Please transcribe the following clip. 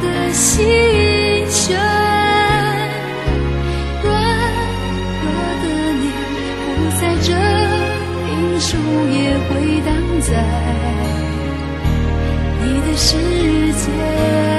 的心弦，软弱的你不在这，评书也回荡在你的世界。